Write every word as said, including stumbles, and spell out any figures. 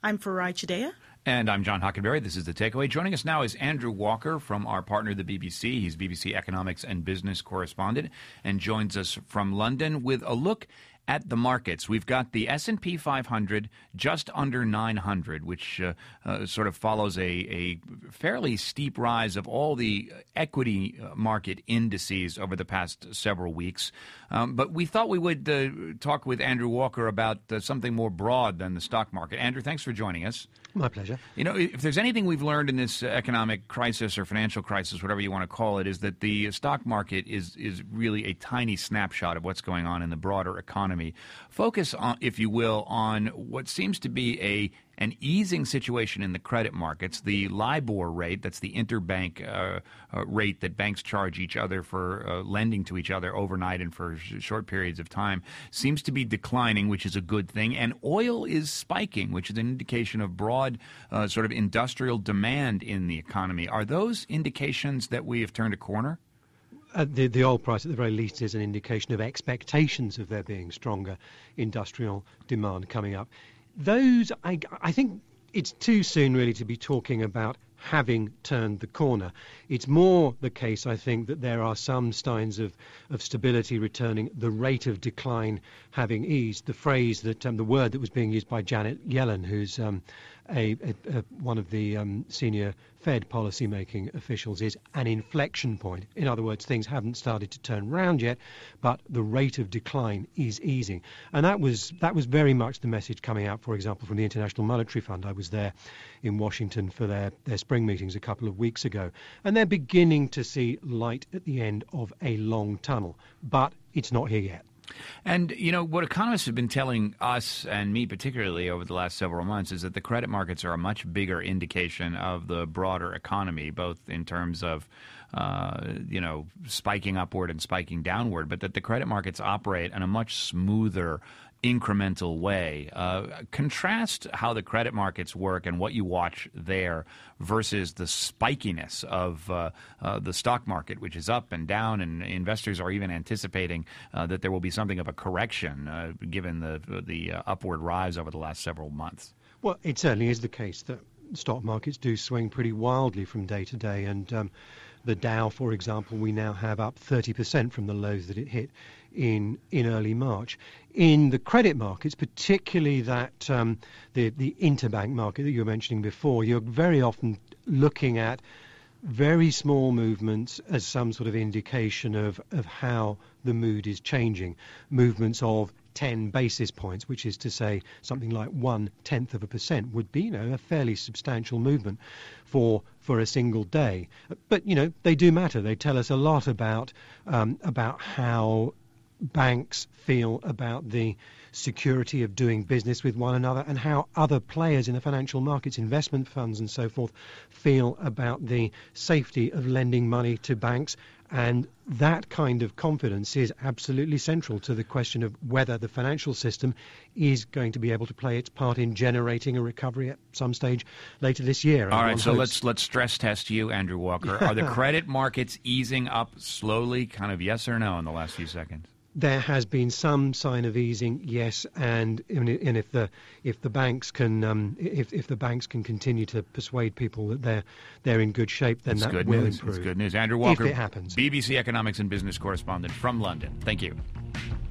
I'm Farai Chideya. And I'm John Hockenberry. This is The Takeaway. Joining us now is Andrew Walker from our partner, the B B C. He's B B C economics and business correspondent and joins us from London with a look at the markets. We've got the S and P five hundred just under nine hundred, which uh, uh, sort of follows a, a fairly steep rise of all the equity market indices over the past several weeks. Um, but we thought we would uh, talk with Andrew Walker about uh, something more broad than the stock market. Andrew, thanks for joining us. My pleasure. You know, if there's anything we've learned in this economic crisis or financial crisis, whatever you want to call it, is that the stock market is is really a tiny snapshot of what's going on in the broader economy. Focus on, if you will, on what seems to be a an easing situation in the credit markets. The LIBOR rate, that's the interbank uh, uh, rate that banks charge each other for uh, lending to each other overnight and for sh- short periods of time, seems to be declining, which is a good thing. And oil is spiking, which is an indication of broad uh, sort of industrial demand in the economy. Are those indications that we have turned a corner? Uh, the, the oil price, at the very least, is an indication of expectations of there being stronger industrial demand coming up. Those, I, I think it's too soon really to be talking about having turned the corner. It's more the case, I think, that there are some signs of, of stability returning, the rate of decline having eased. The phrase that, um, the word that was being used by Janet Yellen, who's um, a, a, a, one of the um, senior Fed policy-making officials, is an inflection point. In other words, things haven't started to turn round yet, but the rate of decline is easing. And that was that was very much the message coming out, for example, from the International Monetary Fund. I was there in Washington for their, their spring meetings a couple of weeks ago, and they're beginning to see light at the end of a long tunnel, but it's not here yet. And, you know, what economists have been telling us, and me particularly over the last several months, is that the credit markets are a much bigger indication of the broader economy, both in terms of, uh, you know, spiking upward and spiking downward, but that the credit markets operate in a much smoother, incremental way. Uh, contrast how the credit markets work and what you watch there versus the spikiness of uh, uh, the stock market, which is up and down, and investors are even anticipating uh, that there will be something of a correction uh, given the the uh, upward rise over the last several months. Well, it certainly is the case that stock markets do swing pretty wildly from day to day, and um, the Dow, for example, we now have up thirty percent from the lows that it hit in in early March. In the credit markets, particularly that um, the the interbank market that you were mentioning before, you're very often looking at very small movements as some sort of indication of, of how the mood is changing. Movements of ten basis points, which is to say something like one tenth of a percent, would be, you know, a fairly substantial movement for for a single day. But, you know, they do matter. They tell us a lot about um, about how banks feel about the security of doing business with one another, and how other players in the financial markets, investment funds and so forth, feel about the safety of lending money to banks. And that kind of confidence is absolutely central to the question of whether the financial system is going to be able to play its part in generating a recovery at some stage later this year. All right, so hopes. let's let's stress test you, Andrew Walker. Are the credit markets easing up slowly, kind of yes or no, in the last few seconds? There has been some sign of easing, yes, and and if the if the banks can um, if if the banks can continue to persuade people that they're they're in good shape, then That's that good will news. improve. That's good news. Andrew Walker, if it happens. B B C economics and business correspondent from London. Thank you.